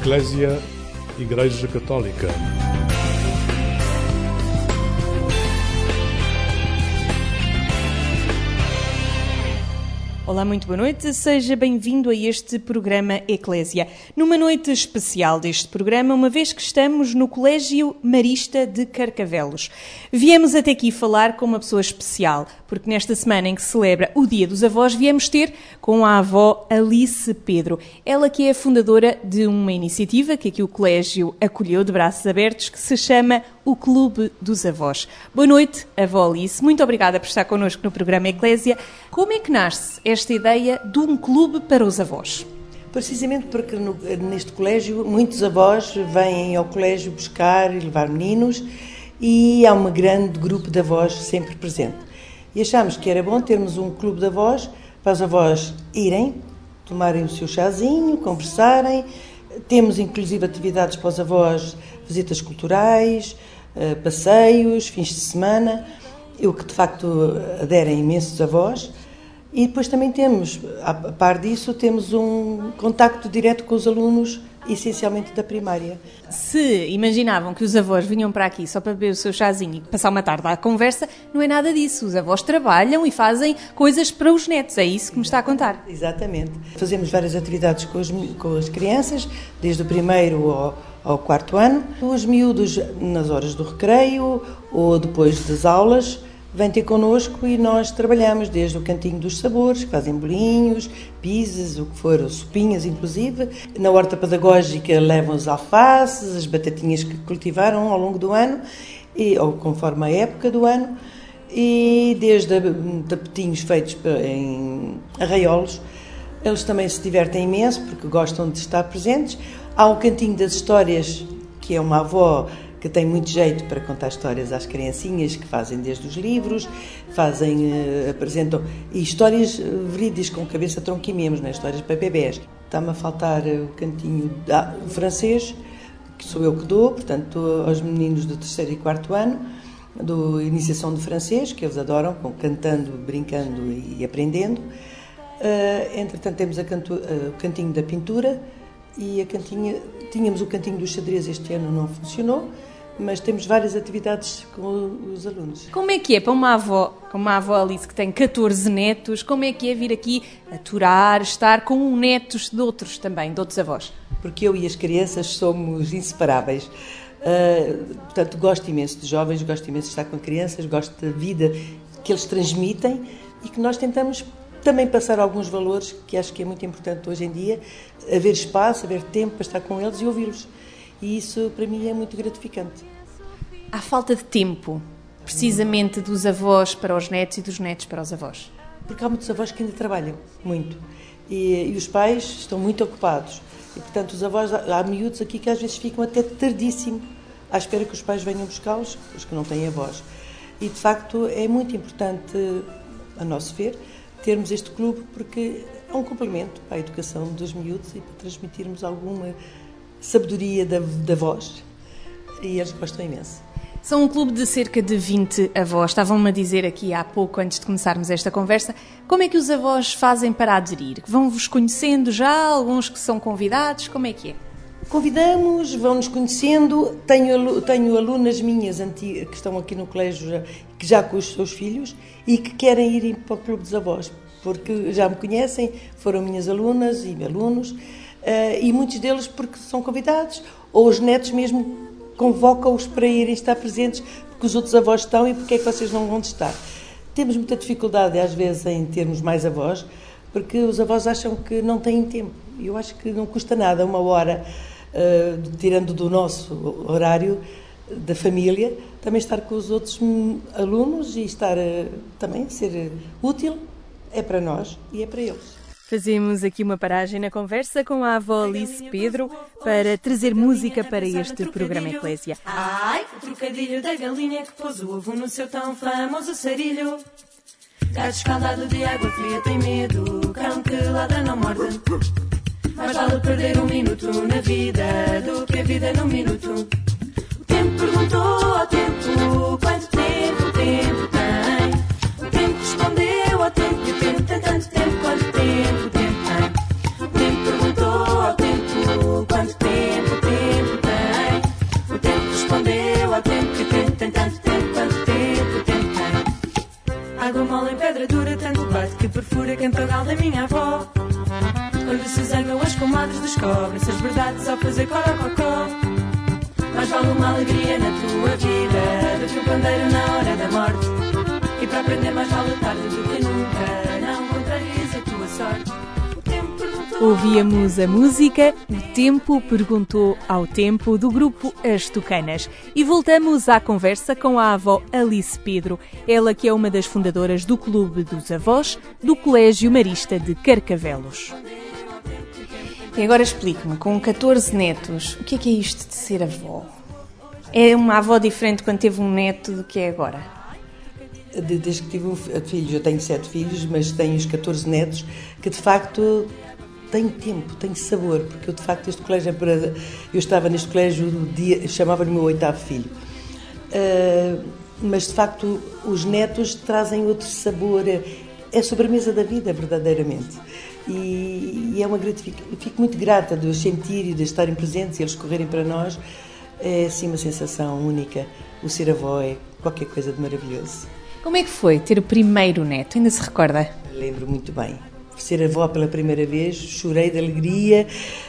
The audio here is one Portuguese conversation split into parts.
Eclésia, Igreja Católica. Olá, muito boa noite. Seja bem-vindo a este programa Eclésia. Numa noite especial deste programa, uma vez que estamos no Colégio Marista de Carcavelos. Viemos até aqui falar com uma pessoa especial, porque nesta semana em que se celebra o Dia dos Avós, viemos ter com a avó Alice Pedro. Ela que é a fundadora de uma iniciativa que aqui o Colégio acolheu de braços abertos, que se chama o Clube dos Avós. Boa noite, avó Alice. Muito obrigada por estar connosco no programa Eclésia. Como é que nasce esta ideia de um clube para os avós? Precisamente porque neste colégio muitos avós vêm ao colégio buscar e levar meninos e há um grande grupo de avós sempre presente. E achámos que era bom termos um clube de avós para os avós irem, tomarem o seu chazinho, conversarem. Temos inclusive atividades para os avós, visitas culturais, passeios, fins de semana, o que de facto aderem imensos avós. E depois também temos, a par disso, temos um contacto direto com os alunos, essencialmente da primária. Se imaginavam que os avós vinham para aqui só para beber o seu chazinho e passar uma tarde à conversa, não é nada disso. Os avós trabalham e fazem coisas para os netos, é isso que me está a contar. Exatamente. Fazemos várias atividades com as crianças, desde o primeiro ao quarto ano. Os miúdos, nas horas do recreio ou depois das aulas, vêm ter connosco e nós trabalhamos desde o cantinho dos sabores, que fazem bolinhos, pizzas, o que for, sopinhas inclusive. Na horta pedagógica levam os alfaces, as batatinhas que cultivaram ao longo do ano, ou conforme a época do ano, e desde tapetinhos feitos em arraiolos. Eles também se divertem imenso porque gostam de estar presentes. Há o cantinho das histórias, que é uma avó que tem muito jeito para contar histórias às criancinhas, que fazem desde os livros, apresentam e histórias verídicas com cabeça, tronco e membros, né? Histórias para bebés. Está-me a faltar o cantinho o francês, que sou eu que dou, portanto, aos meninos do 3º e 4º ano, da iniciação de francês, que eles adoram, cantando, brincando e aprendendo. Entretanto, temos o cantinho da pintura e tínhamos o cantinho do xadrez, este ano não funcionou, mas temos várias atividades com os alunos. Como é que é para uma avó Alice que tem 14 netos, como é que é vir aqui aturar, estar com netos de outros também, de outros avós? Porque eu e as crianças somos inseparáveis. Portanto, gosto imenso de jovens, gosto imenso de estar com crianças, gosto da vida que eles transmitem e que nós tentamos também passar alguns valores que acho que é muito importante hoje em dia, haver espaço, haver tempo para estar com eles e ouvi-los. E isso, para mim, é muito gratificante. Há falta de tempo, precisamente dos avós para os netos e dos netos para os avós? Porque há muitos avós que ainda trabalham muito e os pais estão muito ocupados. E, portanto, os avós, há miúdos aqui que às vezes ficam até tardíssimo à espera que os pais venham buscá-los, os que não têm avós. E, de facto, é muito importante, a nosso ver, termos este clube porque é um complemento para a educação dos miúdos e para transmitirmos alguma sabedoria da voz e eles gostam imenso. São um clube de cerca de 20 avós. Estavam-me a dizer aqui há pouco, antes de começarmos esta conversa, como é que os avós fazem para aderir? Vão-vos conhecendo já? Alguns que são convidados? Como é que é? Convidamos, vão-nos conhecendo. Tenho alunas minhas que estão aqui no colégio, que já com os seus filhos e que querem ir para o Clube dos Avós, porque já me conhecem, foram minhas alunas e alunos, e muitos deles porque são convidados, ou os netos mesmo convocam-os para irem estar presentes, porque os outros avós estão e porque é que vocês não vão estar. Temos muita dificuldade, às vezes, em termos mais avós, porque os avós acham que não têm tempo. Eu acho que não custa nada, uma hora, tirando do nosso horário da família, também estar com os outros alunos e estar também ser útil, é para nós e é para eles. Fazemos aqui uma paragem na conversa com a avó Alice Pedro para trazer música para este programa Eclésia. Ai, o trocadilho da galinha que pôs o ovo no seu tão famoso sarilho. Gato escaldado de água fria tem medo, cão que ladra não morde. Mais vale perder um minuto na vida do que a vida num minuto. O tempo perguntou ao tempo quanto tempo o tempo tem. O tempo respondeu ao tempo e o tempo tem tanto tempo quanto tempo o tempo tem. O tempo perguntou ao tempo quanto tempo mole em pedra dura, tanto bate que perfura, canta o galo da minha avó. Quando se zangam as comadres, descobrem-se as verdades ao fazer corococó. Mais vale uma alegria na tua vida do que um pandeiro na hora da morte. E para aprender mais vale tarde do que nunca, não contraries a tua sorte. O tempo perguntou... Ouvíamos a música O Tempo Perguntou ao Tempo, do grupo As Tucanas. E voltamos à conversa com a avó Alice Pedro, ela que é uma das fundadoras do Clube dos Avós do Colégio Marista de Carcavelos. E agora explique-me, com 14 netos, o que é isto de ser avó? É uma avó diferente quando teve um neto do que é agora? Desde que tive filhos, eu tenho 7 filhos, mas tenho os 14 netos, que de facto têm tempo, têm sabor, porque eu de facto este colégio é para... Eu estava neste colégio, chamava-lhe o meu 8º filho. Mas de facto os netos trazem outro sabor, é sobremesa da vida, verdadeiramente. E é uma gratificação. Fico muito grata de os sentir e de estarem presentes e eles correrem para nós. É assim uma sensação única. O ser avó é qualquer coisa de maravilhoso. Como é que foi ter o primeiro neto? Ainda se recorda? Lembro muito bem. Ser avó pela primeira vez, chorei de alegria,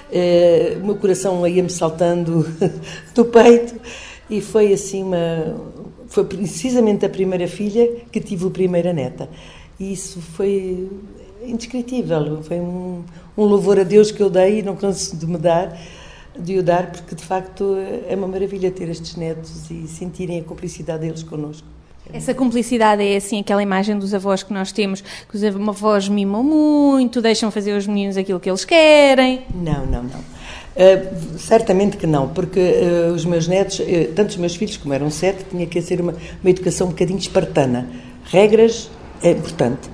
o meu coração ia-me saltando do peito e foi assim Foi precisamente a primeira filha que tive a primeira neta. E isso foi indescritível, foi um louvor a Deus que eu dei e não canso de o dar, porque de facto é uma maravilha ter estes netos e sentirem a cumplicidade deles connosco. Essa cumplicidade é assim aquela imagem dos avós que nós temos, que os avós mimam muito, deixam fazer aos meninos aquilo que eles querem? Não. Certamente que não, porque os meus netos, tanto os meus filhos como eram 7, tinha que ser uma educação um bocadinho espartana. Regras é importante.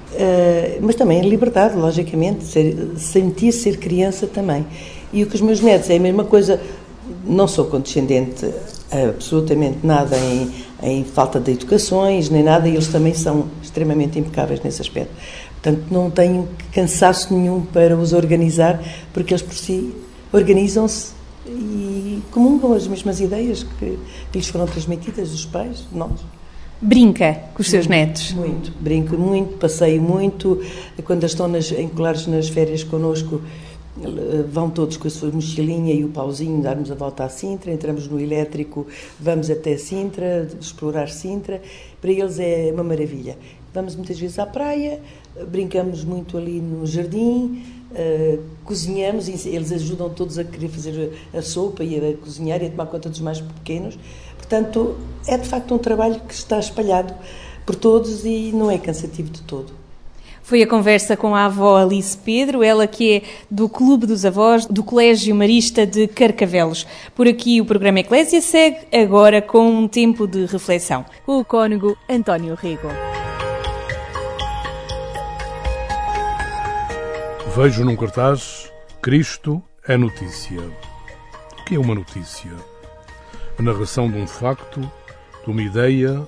Mas também a liberdade, logicamente, sentir ser criança também. E o que os meus netos é a mesma coisa, não sou condescendente absolutamente nada em falta de educações, nem nada, e eles também são extremamente impecáveis nesse aspecto. Portanto, não tenho cansaço nenhum para os organizar, porque eles por si organizam-se e comungam as mesmas ideias que lhes foram transmitidas dos pais, de nós. Brinca com os seus netos? Muito, brinco muito, passeio muito. Quando estão encolados nas férias connosco, vão todos com a sua mochilinha e o pauzinho, darmos a volta à Sintra, entramos no elétrico, vamos até Sintra, explorar Sintra. Para eles é uma maravilha. Vamos muitas vezes à praia, brincamos muito ali no jardim, cozinhamos, e eles ajudam todos a querer fazer a sopa e a cozinhar e a tomar conta dos mais pequenos. Portanto, é de facto um trabalho que está espalhado por todos e não é cansativo de todo. Foi a conversa com a avó Alice Pedro, ela que é do Clube dos Avós do Colégio Marista de Carcavelos. Por aqui o programa Eclésia segue agora com um tempo de reflexão, com o cônego António Rego. Vejo num cartaz: Cristo é notícia. O que é uma notícia? A narração de um facto, de uma ideia,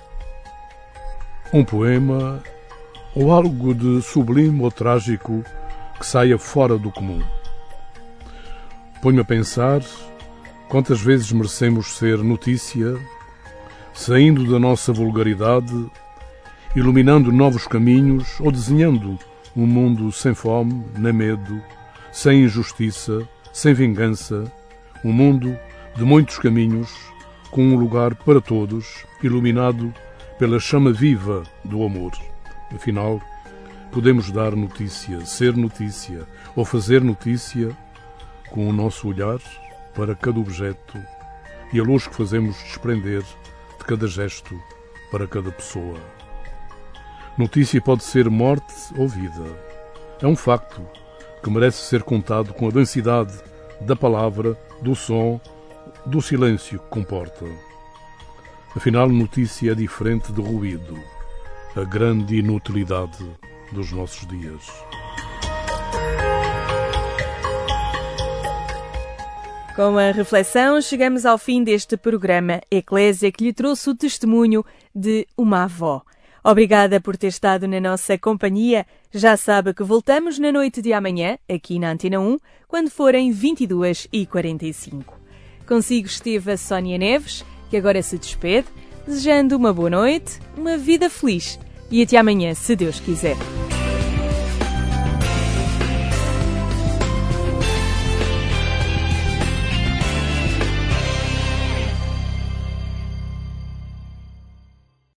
um poema ou algo de sublime ou trágico que saia fora do comum. Ponho-me a pensar quantas vezes merecemos ser notícia, saindo da nossa vulgaridade, iluminando novos caminhos ou desenhando um mundo sem fome, nem medo, sem injustiça, sem vingança, um mundo de muitos caminhos, com um lugar para todos, iluminado pela chama viva do amor. Afinal, podemos dar notícia, ser notícia ou fazer notícia com o nosso olhar para cada objeto e a luz que fazemos desprender de cada gesto para cada pessoa. Notícia pode ser morte ou vida. É um facto que merece ser contado com a densidade da palavra, do som, do silêncio que comporta. Afinal, notícia é diferente de ruído, a grande inutilidade dos nossos dias. Com a reflexão, chegamos ao fim deste programa Eclésia, que lhe trouxe o testemunho de uma avó. Obrigada por ter estado na nossa companhia. Já sabe que voltamos na noite de amanhã, aqui na Antena 1, quando forem 22h45. Consigo esteve a Sónia Neves, que agora se despede, desejando uma boa noite, uma vida feliz. e até amanhã, se Deus quiser.